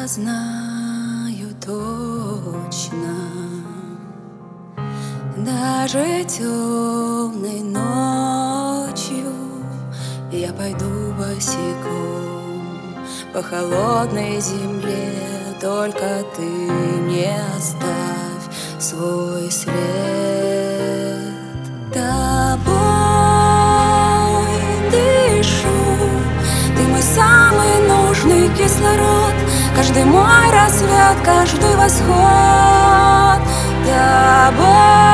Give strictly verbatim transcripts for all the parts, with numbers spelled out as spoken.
Я знаю точно, даже темной ночью я пойду босиком по холодной земле. Только ты мне оставь свой след. Тобой дышу, ты мой самый нужный кислород, каждый мой рассвет, каждый восход. Тобой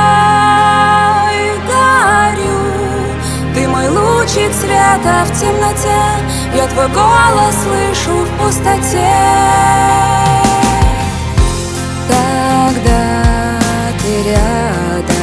горю, ты мой лучик света в темноте, я твой голос слышу в пустоте. Когда ты рядом,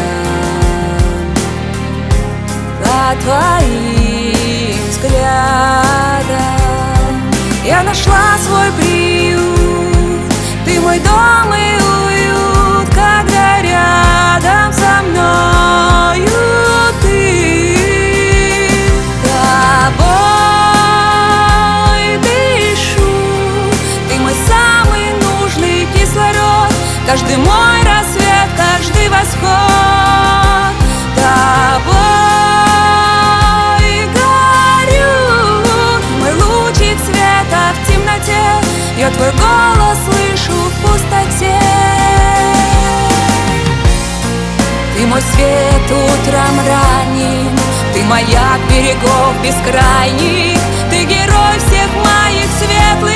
по твоим взглядам я нашла свой приют, ты мой дом и уют, когда рядом со мною ты. Тобой дышу, ты мой самый нужный кислород, каждый мой рассвет, каждый восход. Тобой горю, мой лучик света в темноте, я твой голос слышу в пустоте. Ты мой свет утром ранним, ты маяк берегов бескрайних, ты герой всех моих светлых